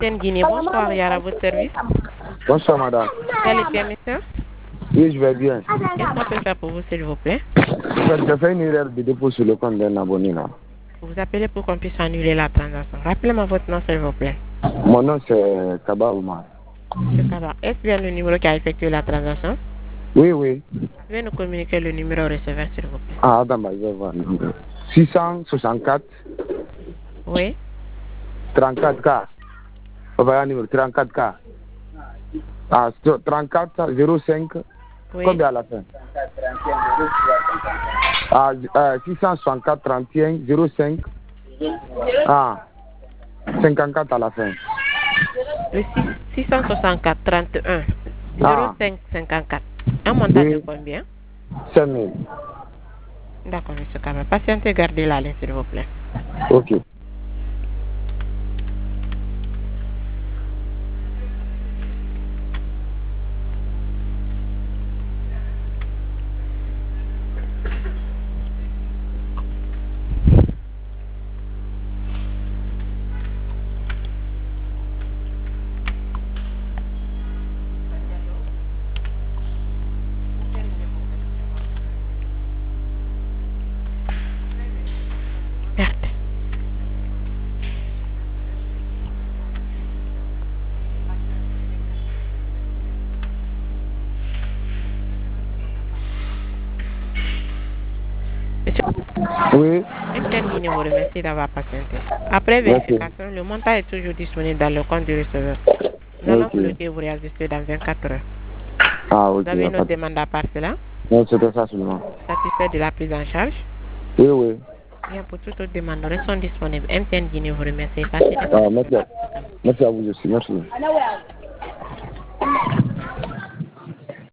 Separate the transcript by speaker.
Speaker 1: MTN Guinée, bonsoir, Yara, à votre service.
Speaker 2: Bonsoir, madame.
Speaker 1: Vous allez bien, monsieur?
Speaker 2: Oui, je vais bien.
Speaker 1: Qu'est-ce qu'on peut faire pour vous, s'il vous plaît?
Speaker 2: J'ai fait une erreur de dépôt sur le compte d'un abonné là.
Speaker 1: Vous appelez pour qu'on puisse annuler la transaction. Rappelez-moi votre nom, s'il vous plaît.
Speaker 2: Mon nom c'est Kaba Oumar.
Speaker 1: Monsieur Kaba, est-ce bien le numéro qui a effectué la transaction?
Speaker 2: Oui, oui.
Speaker 1: Veuillez nous communiquer le numéro au receveur, s'il vous plaît.
Speaker 2: Ah, attends, je vais voir le numéro. 664
Speaker 1: Oui,
Speaker 2: 34K. On va numéro 34K. Ah, 34 05.
Speaker 1: oui.
Speaker 2: Combien à la fin? Ah, 664 31 05. Ah, 54 à la fin.
Speaker 1: Le 664 31
Speaker 2: Ah.
Speaker 1: 05 54. Un montant de
Speaker 2: Oui.
Speaker 1: combien?
Speaker 2: 5 000.
Speaker 1: D'accord, monsieur Kaba. Patientez, gardez la ligne, s'il vous plaît.
Speaker 2: Ok.
Speaker 1: Merci. Monsieur,
Speaker 2: Oui.
Speaker 1: MTN Guinée vous remercie d'avoir patienté. Après vérification, le montant est toujours disponible dans le compte du receveur. Nous allons bloquer vous réajuster dans 24 heures.
Speaker 2: Ah, ok.
Speaker 1: Vous avez une autre demande à part cela?
Speaker 2: Non, c'était ça seulement.
Speaker 1: Satisfait de la prise en charge?
Speaker 2: Oui, oui.
Speaker 1: Bien, pour toute autre demande, nous restons disponibles. MTN Guinée vous remercie. Passez des
Speaker 2: Ah, merci. Merci à vous aussi. Merci.